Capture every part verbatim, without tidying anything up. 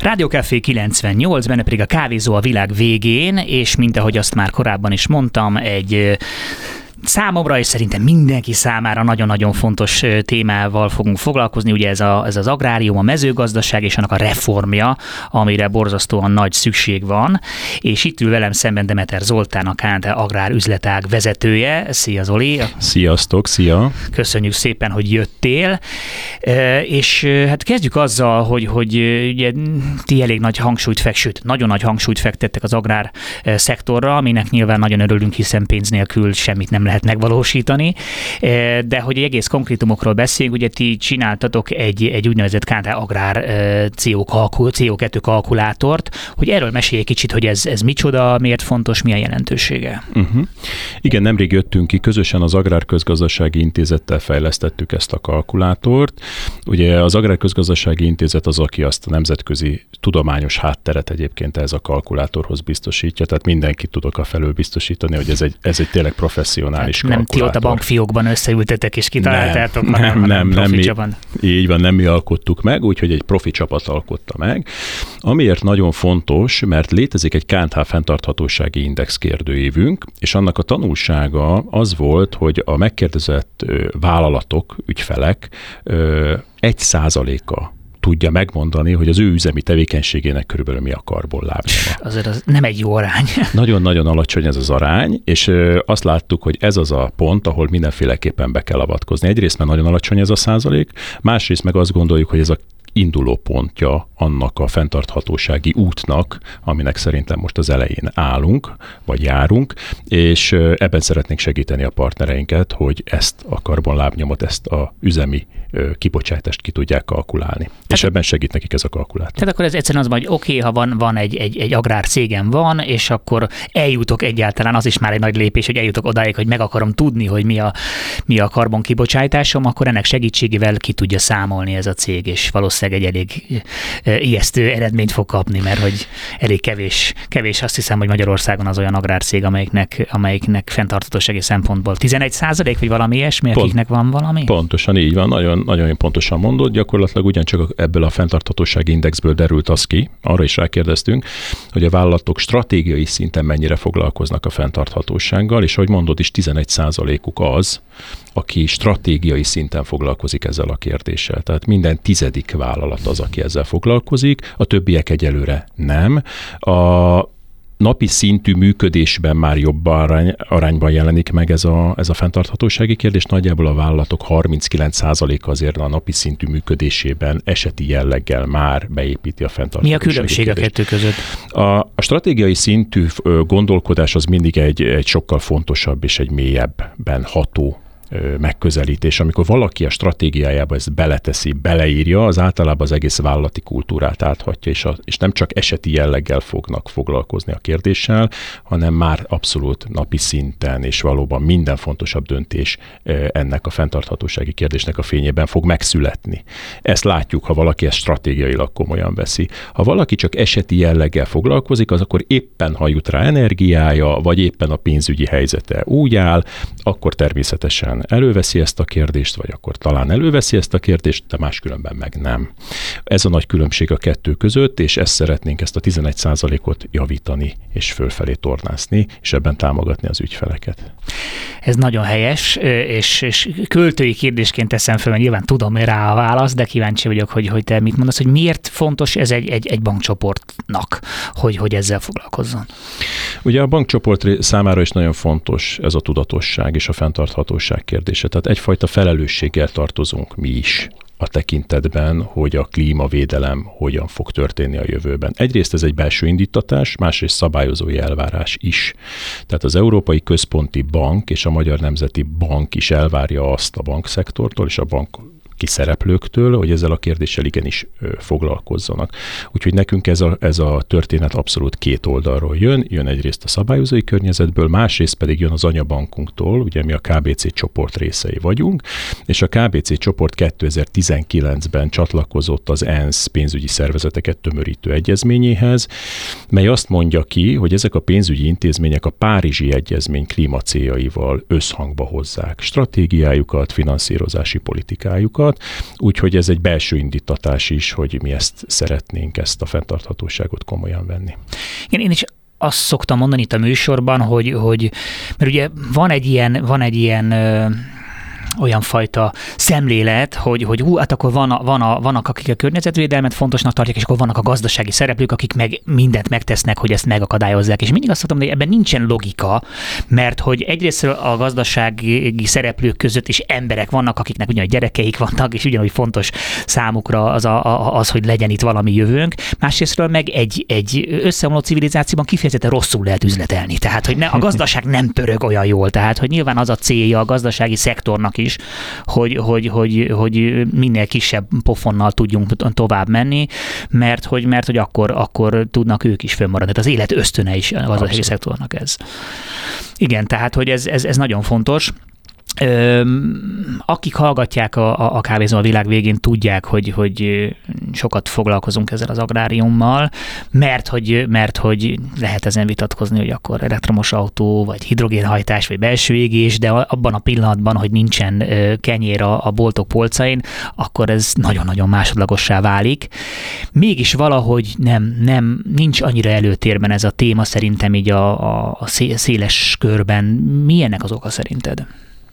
Rádiókafé kilencvennyolc, benne pedig a kávézó a világ végén, és mint ahogy azt már korábban is mondtam, egy számomra és szerintem mindenki számára nagyon-nagyon fontos témával fogunk foglalkozni, ugye ez, a, ez az agrárium, a mezőgazdaság és annak a reformja, amire borzasztóan nagy szükség van, és itt ül velem szemben Demeter Zoltán, a ká en té agrárüzletág vezetője. Szia Zoli! Sziasztok, szia! Köszönjük szépen, hogy jöttél, és hát kezdjük azzal, hogy, hogy ugye ti elég nagy hangsúlyt fekt, sőt, nagyon nagy hangsúlyt fektettek az agrár szektorra, aminek nyilván nagyon örülünk, hiszen pénz nélkül semmit nem lehet megvalósítani, de hogy egy egész konkrétumokról beszélünk, ugye ti csináltatok egy, egy úgynevezett ká en té agrár cé o kettő kalkulátort, hogy erről mesélj egy kicsit, hogy ez, ez micsoda, miért fontos, milyen jelentősége. Uh-huh. Igen, nemrég jöttünk ki, közösen az Agrárközgazdasági Intézettel fejlesztettük ezt a kalkulátort. Ugye az Agrárközgazdasági Intézet az, aki azt a nemzetközi tudományos hátteret egyébként ez a kalkulátorhoz biztosítja, tehát mindenkit tudok a felől biztosítani, hogy ez egy, ez egy tényleg professzionális nem ti ott a bankfiókban összeültetek és kitaláltátok, nem, hanem, nem, nem, nem mi, csapat. Így van, nem mi alkottuk meg, úgyhogy egy profi csapat alkotta meg. Amiért nagyon fontos, mert létezik egy ká en té fenntarthatósági index kérdőívünk, és annak a tanulsága az volt, hogy a megkérdezett vállalatok, ügyfelek egy százaléka tudja megmondani, hogy az ő üzemi tevékenységének körülbelül mi a karbonlábnyoma. Azért az nem egy jó arány. Nagyon-nagyon alacsony ez az arány, és azt láttuk, hogy ez az a pont, ahol mindenféleképpen be kell avatkozni. Egyrészt mert nagyon alacsony ez a százalék, másrészt meg azt gondoljuk, hogy ez a induló pontja annak a fenntarthatósági útnak, aminek szerintem most az elején állunk, vagy járunk, és ebben szeretnénk segíteni a partnereinket, hogy ezt a karbonlábnyomot, ezt a üzemi kibocsátást ki tudják kalkulálni. Tehát, és ebben segít nekik ez a kalkulátor. Tehát akkor ez egyszerűen az van, hogy oké, okay, ha van, van egy, egy, egy agrárcégem van, és akkor eljutok egyáltalán, az is már egy nagy lépés, hogy eljutok odáig, hogy meg akarom tudni, hogy mi a, mi a karbonkibocsátásom, akkor ennek segítségével ki tudja számolni ez a cég, és valószínűleg egy elég ijesztő eredményt fog kapni, mert hogy elég kevés, kevés azt hiszem, hogy Magyarországon az olyan agrárcég, amelyiknek, amelyiknek fenntarthatósági szempontból tizenegy százalék, vagy valami ilyesmi, Pont, akiknek van valami? Pontosan így van, nagyon, nagyon pontosan mondod, gyakorlatilag ugyancsak ebből a fenntarthatósági indexből derült az ki, arra is rákérdeztünk, hogy a vállalatok stratégiai szinten mennyire foglalkoznak a fenntarthatósággal, és ahogy mondod is, tizenegy százalékuk az, aki stratégiai szinten foglalkozik ezzel a kérdéssel. Tehát minden tizedik vállalat az, aki ezzel foglalkozik, a többiek egyelőre nem. A napi szintű működésben már jobb arány, arányban jelenik meg ez a, ez a fenntarthatósági kérdés. Nagyjából a vállalatok harminckilenc százaléka azért a napi szintű működésében eseti jelleggel már beépíti a fenntarthatósági Mi a különbség kérdést. A kettő között? A, a stratégiai szintű gondolkodás az mindig egy, egy sokkal fontosabb és egy mélyebben ható megközelítés. Amikor valaki a stratégiájába ezt beleteszi, beleírja, az általában az egész vállalati kultúrát áthatja, és, a, és nem csak eseti jelleggel fognak foglalkozni a kérdéssel, hanem már abszolút napi szinten, és valóban minden fontosabb döntés ennek a fenntarthatósági kérdésnek a fényében fog megszületni. Ezt látjuk, ha valaki ezt stratégiailag komolyan veszi. Ha valaki csak eseti jelleggel foglalkozik, az akkor éppen, ha jut rá energiája, vagy éppen a pénzügyi helyzete úgy áll, akkor természetesen előveszi ezt a kérdést, vagy akkor talán előveszi ezt a kérdést, de máskülönben meg nem. Ez a nagy különbség a kettő között, és ezt szeretnénk, ezt a tizenegy százalékot javítani, és fölfelé tornászni, és ebben támogatni az ügyfeleket. Ez nagyon helyes, és, és költői kérdésként teszem fel, mert nyilván tudom rá a választ, de kíváncsi vagyok, hogy, hogy te mit mondasz, hogy miért fontos ez egy, egy, egy bankcsoportnak, hogy, hogy ezzel foglalkozzon. Ugye a bankcsoport számára is nagyon fontos ez a tudatosság és a fenntarthatóság kérdése. Tehát egyfajta felelősséggel tartozunk mi is a tekintetben, hogy a klímavédelem hogyan fog történni a jövőben. Egyrészt ez egy belső indítatás, másrészt szabályozói elvárás is. Tehát az Európai Központi Bank és a Magyar Nemzeti Bank is elvárja azt a bankszektortól és a bank szereplőktől, hogy ezzel a kérdéssel igenis foglalkozzanak. Úgyhogy nekünk ez a, ez a történet abszolút két oldalról jön. Jön egyrészt a szabályozói környezetből, másrészt pedig jön az anyabankunktól, ugye mi a ká bé cé csoport részei vagyunk, és a ká bé cé csoport kétezer-tizenkilencben csatlakozott az ENSZ pénzügyi szervezeteket tömörítő egyezményéhez, mely azt mondja ki, hogy ezek a pénzügyi intézmények a Párizsi Egyezmény klímacéljaival összhangba hozzák stratégiájukat, finanszírozási politikájukat, célokat, úgyhogy ez egy belső indítatás is, hogy mi ezt szeretnénk, ezt a fenntarthatóságot komolyan venni. Igen, én is azt szoktam mondani itt a műsorban, hogy, hogy mert ugye van egy ilyen, van egy ilyen ö, olyan fajta szemlélet, hogy, hogy hú, hát akkor van a, van a, vannak, akik a környezetvédelmet fontosnak tartják, és akkor vannak a gazdasági szereplők, akik meg mindent megtesznek, hogy ezt megakadályozzák. És mindig azt mondom, hogy ebben nincsen logika, mert hogy egyrészt a gazdasági szereplők között is emberek vannak, akiknek ugyanúgy gyerekeik vannak, és ugyanúgy fontos számukra az, a, az hogy legyen itt valami jövőnk. Másrésztről meg egy, egy összeomló civilizációban kifejezetten rosszul lehet üzletelni. Tehát, hogy ne, a gazdaság nem pörög olyan jól. Tehát, hogy nyilván az a célja a gazdasági szektornak is, hogy, hogy, hogy, hogy minél kisebb pofonnal tudjunk tovább menni, mert hogy, mert, hogy akkor, akkor tudnak ők is fönnmaradni. Tehát az élet ösztöne is a gazdasági szektornak ez. Igen, tehát hogy ez, ez, ez nagyon fontos. Akik hallgatják a, a kávézó a világ végén, tudják, hogy, hogy sokat foglalkozunk ezzel az agráriummal, mert hogy, mert hogy lehet ezen vitatkozni, hogy akkor elektromos autó, vagy hidrogénhajtás, vagy belső égés, de abban a pillanatban, hogy nincsen kenyér a, a boltok polcain, akkor ez nagyon-nagyon másodlagossá válik. Mégis valahogy nem, nem, nincs annyira előtérben ez a téma szerintem így a, a, a széles körben. Milyennek az oka szerinted?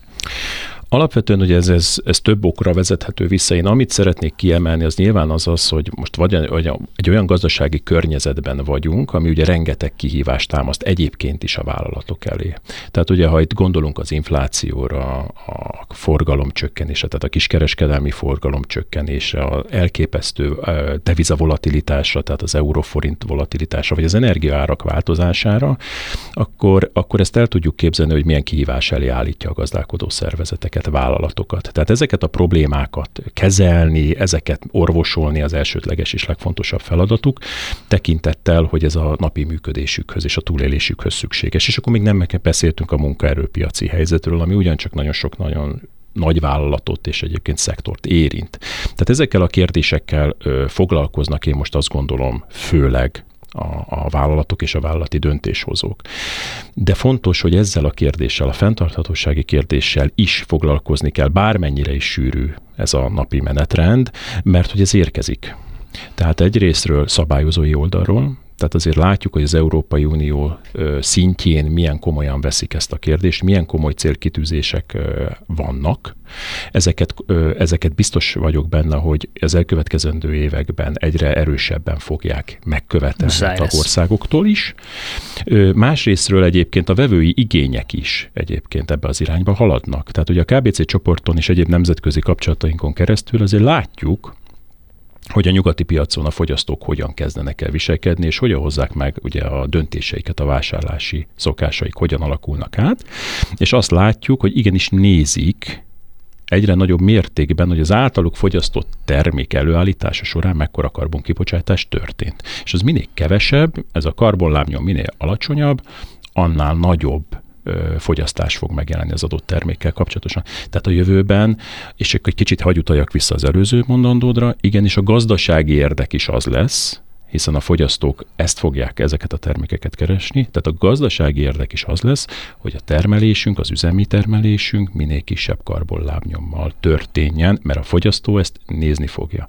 Alapvetően ugye ez, ez, ez több okra vezethető vissza. Én amit szeretnék kiemelni, az nyilván az az, hogy most vagy egy olyan gazdasági környezetben vagyunk, ami ugye rengeteg kihívást támaszt egyébként is a vállalatok elé. Tehát ugye, ha itt gondolunk az inflációra, a forgalom csökkenése, tehát a kiskereskedelmi forgalom csökkenése, a elképesztő devizavolatilitásra, tehát az euróforint volatilitásra, vagy az energiaárak változására, akkor, akkor ezt el tudjuk képzelni, hogy milyen kihívás elé állítja a gazdálkodó szervezeteket, vállalatokat. Tehát ezeket a problémákat kezelni, ezeket orvosolni az elsődleges és legfontosabb feladatuk, tekintettel, hogy ez a napi működésükhöz és a túlélésükhöz szükséges. És akkor még nem beszéltünk a munkaerőpiaci helyzetről, ami ugyancsak nagyon sok nagyon nagy vállalatot és egyébként szektort érint. Tehát ezekkel a kérdésekkel ö, foglalkoznak, én most azt gondolom, főleg A, a vállalatok és a vállalati döntéshozók. De fontos, hogy ezzel a kérdéssel, a fenntarthatósági kérdéssel is foglalkozni kell, bármennyire is sűrű ez a napi menetrend, mert hogy ez érkezik. Tehát egyrésztről szabályozói oldalról, tehát azért látjuk, hogy az Európai Unió szintjén milyen komolyan veszik ezt a kérdést, milyen komoly célkitűzések vannak. Ezeket, ezeket biztos vagyok benne, hogy az elkövetkezendő években egyre erősebben fogják megkövetelni a tagországoktól is. Másrésztről egyébként a vevői igények is egyébként ebbe az irányba haladnak. Tehát ugye a ká bé cé csoporton és egyéb nemzetközi kapcsolatainkon keresztül azért látjuk, hogy a nyugati piacon a fogyasztók hogyan kezdenek el viselkedni, és hogyan hozzák meg ugye a döntéseiket, a vásárlási szokásaik hogyan alakulnak át, és azt látjuk, hogy igenis nézik egyre nagyobb mértékben, hogy az általuk fogyasztott termék előállítása során mekkora karbonkibocsátás történt. És az minél kevesebb, ez a karbonlábnyom minél alacsonyabb, annál nagyobb fogyasztás fog megjelenni az adott termékkel kapcsolatosan. Tehát a jövőben, és egy kicsit hagy utaljak vissza az előző mondandódra, igenis a gazdasági érdek is az lesz, hiszen a fogyasztók ezt fogják, ezeket a termékeket keresni, tehát a gazdasági érdek is az lesz, hogy a termelésünk, az üzemi termelésünk minél kisebb karbonlábnyommal történjen, mert a fogyasztó ezt nézni fogja.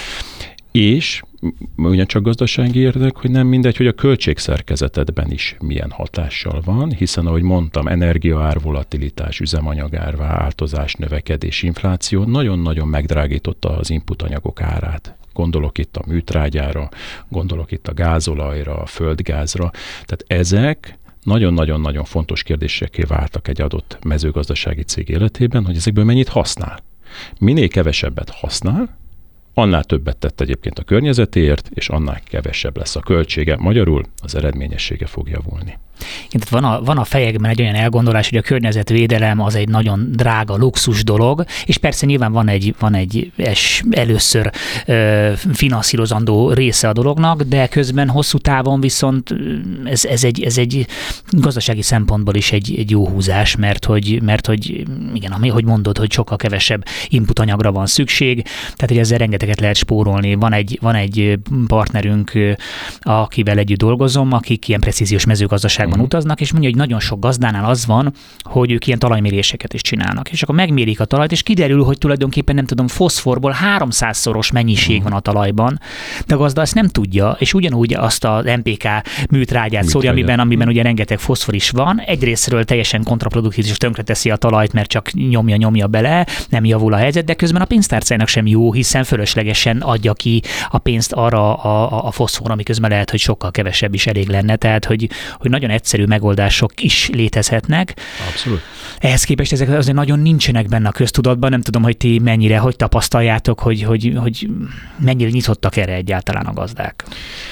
És ugyancsak gazdasági érdek, hogy nem mindegy, hogy a költségszerkezetedben is milyen hatással van, hiszen ahogy mondtam, energiaár volatilitás, üzemanyagár változás, növekedés, infláció nagyon-nagyon megdrágította az input anyagok árát. Gondolok itt a műtrágyára, gondolok itt a gázolajra, a földgázra. Tehát ezek nagyon-nagyon-nagyon fontos kérdésekké váltak egy adott mezőgazdasági cég életében, hogy ezekből mennyit használ. Minél kevesebbet használ, annál többet tett egyébként a környezetéért, és annál kevesebb lesz a költsége. Magyarul az eredményessége fog javulni. Igen, tehát van a, van a fejekben egy olyan elgondolás, hogy a környezetvédelem az egy nagyon drága luxus dolog, és persze nyilván van egy, van egy es, először ö, finanszírozandó része a dolognak, de közben hosszú távon viszont ez, ez, egy, ez egy gazdasági szempontból is egy, egy jó húzás, mert hogy, mert hogy igen, ami, hogy mondod, hogy sokkal kevesebb input anyagra van szükség, tehát hogy ezzel rengeteget lehet spórolni. Van egy, van egy partnerünk, akivel együtt dolgozom, akik ilyen precíziós mezőgazdaság országban uh-huh. utaznak, és mondja, hogy nagyon sok gazdánál az van, hogy ők ilyen talajméréseket is csinálnak. És akkor megmérik a talajt, és kiderül, hogy tulajdonképpen nem tudom, foszforból háromszázszoros mennyiség uh-huh. van a talajban, de a gazda ezt nem tudja, és ugyanúgy azt az em pé ká műtrágyát szórja, amiben, amiben ugye rengeteg foszfor is van. Egyrészről teljesen kontraproduktív, és tönkreteszi a talajt, mert csak nyomja, nyomja bele, nem javul a helyzet, de közben a pénztárcának sem jó, hiszen fölöslegesen adja ki a pénzt arra a, a, a foszfor, ami közben lehet, hogy sokkal kevesebb is elég lenne, tehát hogy, hogy nagyon egyszerű megoldások is létezhetnek. Abszolút. Ehhez képest ezek azért nagyon nincsenek benne a köztudatban, nem tudom, hogy ti mennyire, hogy tapasztaljátok, hogy, hogy, hogy mennyire nyitottak erre egyáltalán a gazdák.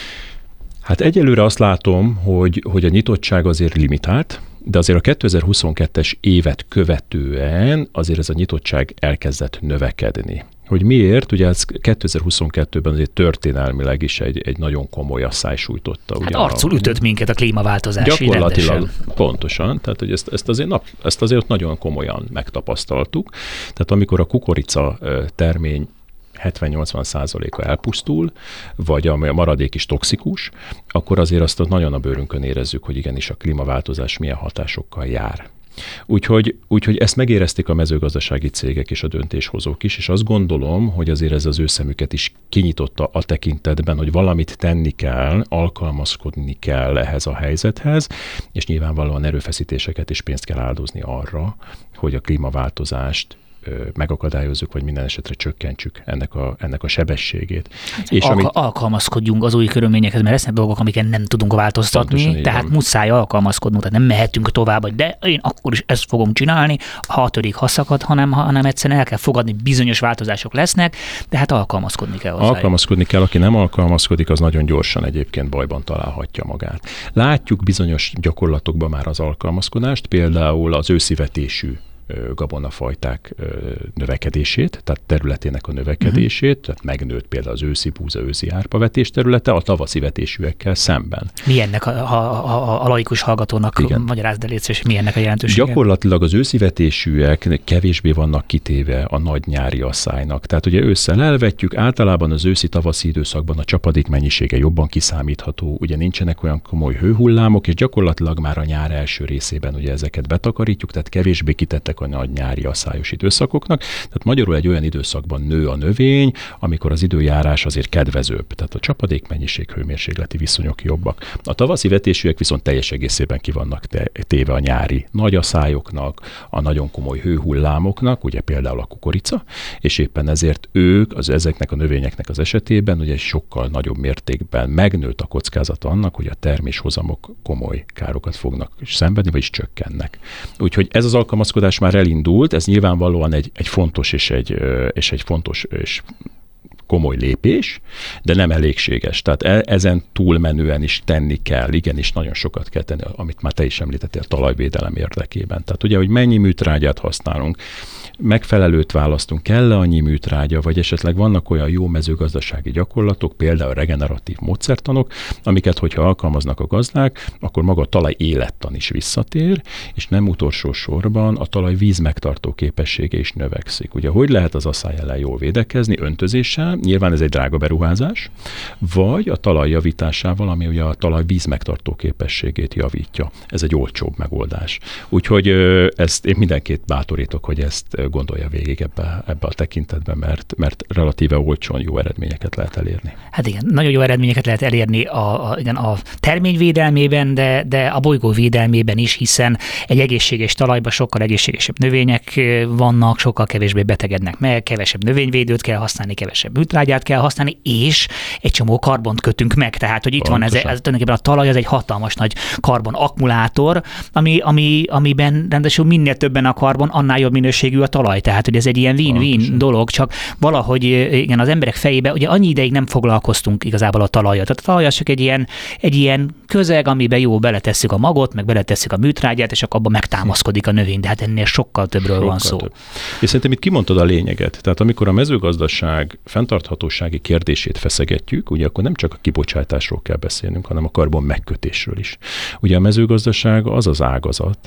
Hát egyelőre azt látom, hogy, hogy a nyitottság azért limitált, de azért a kétezer-huszonkettes évet követően azért ez a nyitottság elkezdett növekedni. Hogy miért? Ugye ez kétezer-huszonkettőben azért történelmileg is egy, egy nagyon komoly asszály sújtotta. Hát arcul ütött minket a klímaváltozás. Gyakorlatilag rendesen. Pontosan, tehát hogy ezt, ezt, azért nap, ezt azért nagyon komolyan megtapasztaltuk. Tehát amikor a kukorica termény hetven-nyolcvan százaléka elpusztul, vagy a maradék is toxikus, akkor azért azt nagyon a bőrünkön érezzük, hogy igenis a klímaváltozás milyen hatásokkal jár. Úgyhogy, úgyhogy ezt megérezték a mezőgazdasági cégek és a döntéshozók is, és azt gondolom, hogy azért ez az ő szemüket is kinyitotta a tekintetben, hogy valamit tenni kell, alkalmazkodni kell ehhez a helyzethez, és nyilvánvalóan erőfeszítéseket és pénzt kell áldozni arra, hogy a klímaváltozást megakadályozzuk, vagy minden esetre csökkentsük ennek a, ennek a sebességét. Hát, és alka- amit... Alkalmazkodjunk az új körülményekhez, mert lesznek dolgok, amiket nem tudunk változtatni, tehát muszáj alkalmazkodnunk, tehát nem mehetünk tovább, hogy de én akkor is ezt fogom csinálni, ha törik, ha szakad, hanem, hanem egyszerűen el kell fogadni, bizonyos változások lesznek, de hát alkalmazkodni kell hozzá. Alkalmazkodni kell, aki nem alkalmazkodik, az nagyon gyorsan egyébként bajban találhatja magát. Látjuk bizonyos gyakorlatokban már az alkalmazkodást, például az őszivetésű gabonafajták növekedését, tehát területének a növekedését, uh-huh. tehát megnőtt például az őszi búza, őszi árpavetés területe a tavaszi vetésűekkel szemben. Mi ennek a, a, a, a laikus hallgatónak magyarázd el, és mi ennek a jelentősége? Gyakorlatilag az őszi vetésűek kevésbé vannak kitéve a nagy nyári asszálynak. Tehát ugye ősszel elvetjük, általában az őszi-tavaszi időszakban a csapadék mennyisége jobban kiszámítható, ugye nincsenek olyan komoly hőhullámok, és gyakorlatilag már a nyár első részében ugye ezeket betakarítjuk, tehát kevésbé kitettek a nagy nyári asszályos időszakoknak. Tehát magyarul egy olyan időszakban nő a növény, amikor az időjárás azért kedvezőbb. Tehát a csapadék mennyiség, hőmérsékleti viszonyok jobbak. A tavaszi vetésűek viszont teljes egészében ki vannak téve a nyári nagy asszályoknak, a nagyon komoly hőhullámoknak, ugye például a kukorica, és éppen ezért ők, az ezeknek a növényeknek az esetében ugye sokkal nagyobb mértékben megnőtt a kockázata annak, hogy a terméshozamok komoly károkat fognak szenvedni, vagyis csökkennek. Úgyhogy ez az alkalmazkodás már elindult, ez nyilvánvalóan egy, egy fontos és egy, és egy fontos és komoly lépés, de nem elégséges. Tehát e, ezen túlmenően is tenni kell, igenis nagyon sokat kell tenni, amit már te is említettél, a talajvédelem érdekében. Tehát ugye, hogy mennyi műtrágyát használunk, megfelelőt választunk, kell-e annyi műtrágya, vagy esetleg vannak olyan jó mezőgazdasági gyakorlatok, például regeneratív módszertanok, amiket, hogyha alkalmaznak a gazdák, akkor maga a talaj élettan is visszatér, és nem utolsó sorban a talaj víz megtartó képessége is növekszik. Ugye, hogy lehet az asszály ellen jól védekezni? Öntözéssel, nyilván ez egy drága beruházás, vagy a talaj javításával, ami ugye a talaj víz megtartó képességét javítja. Ez egy olcsóbb megoldás. Úgyhogy ezt én mindenkit bátorítok, hogy ezt gondolja végig ebbe, ebbe a tekintetben, mert, mert relatíve olcsón jó eredményeket lehet elérni. Hát igen, nagyon jó eredményeket lehet elérni a, a, igen, a termény védelmében, de, de a bolygó védelmében is, hiszen egy egészséges talajban sokkal egészségesebb növények vannak, sokkal kevésbé betegednek meg, kevesebb növényvédőt kell használni, kevesebb műtrágyát kell használni, és egy csomó karbont kötünk meg. Tehát, hogy itt Pontosan. van ez, ez tulajdonképpen a talaj, az egy hatalmas nagy karbon akkumulátor, ami, ami, amiben rendesen minél többen a karbon, annál jobb minőségű a talaj. Tehát, hogy ez egy ilyen win-win Pontosan. dolog, csak valahogy igen, az emberek fejébe, ugye annyi ideig nem foglalkoztunk igazából a talajjal. Tehát a talaj az csak egy ilyen, egy ilyen közeg, amiben jó beletesszük a magot, meg beletesszük a műtrágyát, és akkor abban megtámaszkodik a növény, de hát ennél sokkal többről sokkal van szó. Több. És szerintem itt kimondtad a lényeget. Tehát amikor a mezőgazdaság fenntarthatósági kérdését feszegetjük, ugye akkor nem csak a kibocsátásról kell beszélnünk, hanem a karbon megkötésről is. Ugye a mezőgazdaság az az ágazat,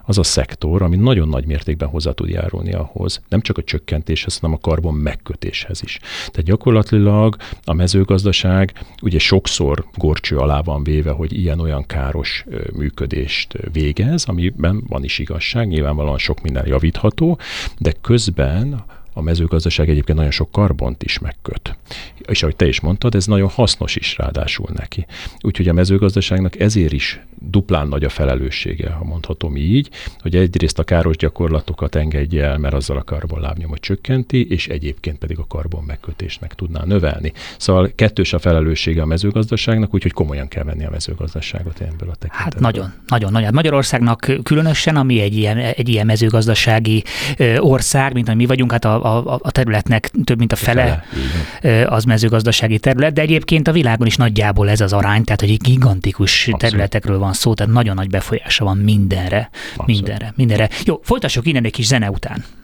az a szektor, ami nagyon nagy mértékben hozzá tud járulni ahhoz, nem csak a csökkentéshez, hanem a karbon megkötéshez is. Tehát gyakorlatilag a mezőgazdaság ugye sokszor górcső alá van véve, hogy ilyen-olyan káros működést végez, amiben van is igazság, nyilvánvalóan sok minden javítható, de közben a mezőgazdaság egyébként nagyon sok karbont is megköt. És ahogy te is mondtad, ez nagyon hasznos is ráadásul neki. Úgyhogy a mezőgazdaságnak ezért is duplán nagy a felelőssége, ha mondhatom így, hogy egyrészt a káros gyakorlatokat engedje el, mert azzal a karbonlábnyomot csökkenti, és egyébként pedig a karbon megkötést meg tudná növelni. Szóval kettős a felelőssége a mezőgazdaságnak, úgyhogy komolyan kell venni a mezőgazdaságot ebből a tekintetből. Hát nagyon, nagyon nagy. Magyarországnak különösen, ami egy ilyen, egy ilyen mezőgazdasági ország, mint ami mi vagyunk, hát a A, a területnek több mint a fele, fele az mezőgazdasági terület, de egyébként a világon is nagyjából ez az arány, tehát hogy egy gigantikus Abszolút. területekről van szó, tehát nagyon nagy befolyása van mindenre, Abszolút. mindenre, mindenre. Jó, folytassuk innen egy kis zene után.